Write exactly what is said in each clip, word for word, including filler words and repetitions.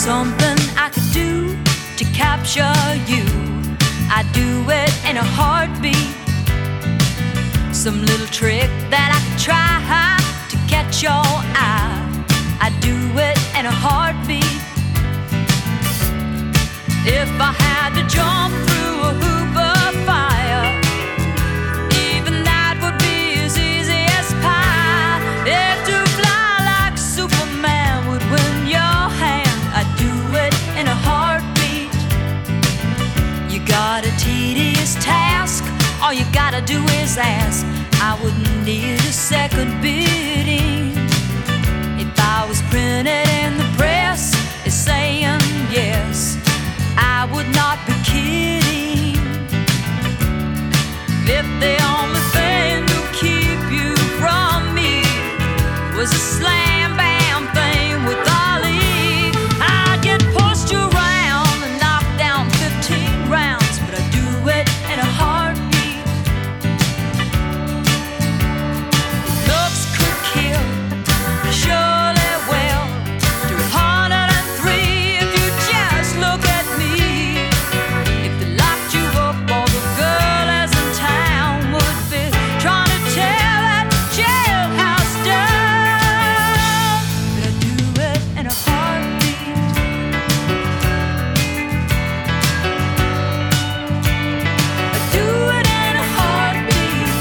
something I could do to capture you, I'd do it in a heartbeat. Some little trick that I could try to catch your eye, I'd do it in a heartbeat. If I had to jump through a hoop of fire, even that would be as easy as pie. If to fly like Superman would win your hand, I'd do it in a heartbeat. You got a tedious task, all you gotta do is ask. I wouldn't need a second bidding. If I was printed in the press, it's saying yes, I would not be kidding. If the only thing to keep you from me was a slam bam thing with Ali, I'd get pushed around and knocked down fifteen rounds, but I'd do it in a heartbeat. Looks could kill, surely will. three hundred and three if you just look at me. If they locked you up, all the girls in town would be trying to tear that jailhouse down. But I'd do it in a heartbeat. I'd do it in a heartbeat.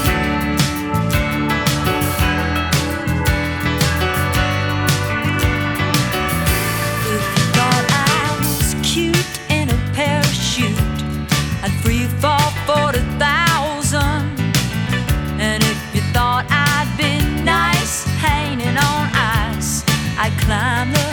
If you thought I was cute in a parachute, I'd free fall forty thousand. And if you thought I'd be nice hanging on ice, I'd climb the